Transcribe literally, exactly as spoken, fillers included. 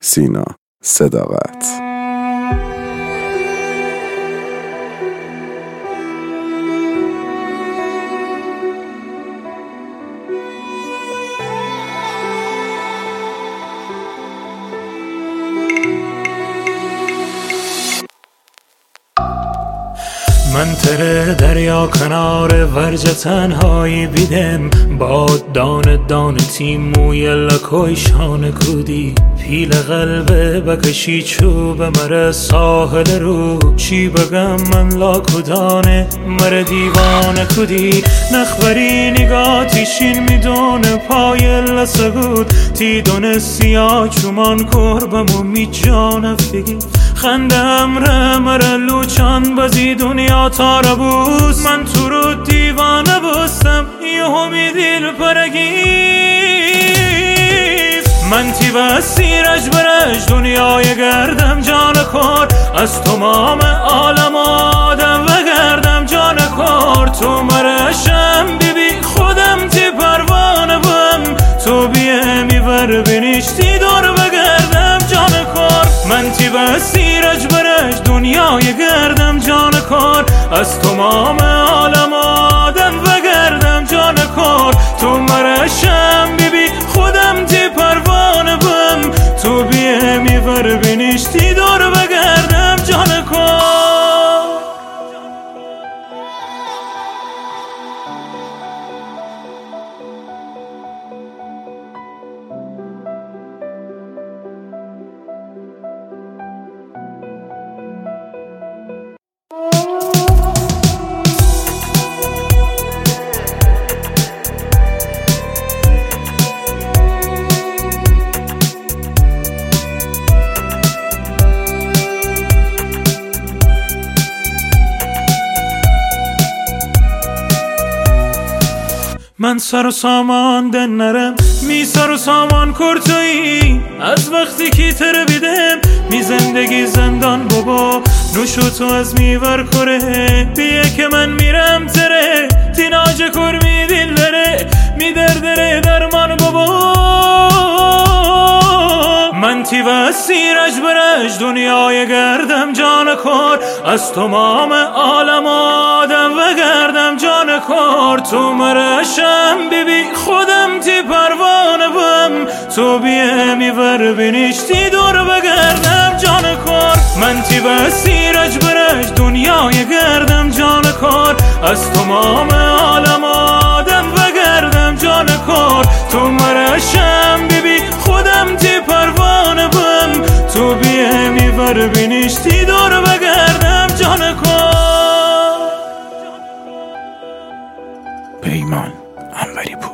سینا صداقت. من تره دریا کنار ورج تنهایی بیدم باد دانه دانه تیموی لکوی شانه کودی پیل قلبه بکشی چوب مره ساحل رو چی بگم من لاکودانه مره دیوانه کودی نخبری نگاه تیشین میدونه پای لسگود تی دونه سیاه چومان کربمو می جانه فگی خنده امره مره لوچان بزی دنیا تاره بوس من تو رو دیوانه بستم یه همی دیل پرگیف من تی بسیرش برش دنیای گردم جان کار از تمام عالم آدم و گردم جان کار تو مرشم بی بی خودم تی پروانه بم تو بیه میور بینیشتی دور بگردم جان کار من تی بسیرش برش دنیای گردم جان کار از تمام عالم آدم و گردم جان کار تو مرشم بی بی خودم تی پروانه بم تو بیه میور بینیشتی دور بگردم جان کار من سر و سامان دن نرم می سر و سامان کرتویی از وقتی که تر بیدم می زندگی زندان بابا نوشو تو از میور کره بیه که من میرم تره تیناج کر می دیل داره می دردره درمان بابا من تی بسیرش برش دنیای گردم جان کار از تمام عالم آدم و گردم جان کار تو مرشم بی بی خودم تی پروانه بم تو بیه میور بینیشتی دور بگردم جان کار من تی بسیرش برش دنیای گردم جان کار از تمام عالم آدم و گردم جان کار تو مرشم بی بی خودم تی پروانه بم تو بیه میور بینیشتی دور بگردم جان کار. پیمان انوری پور.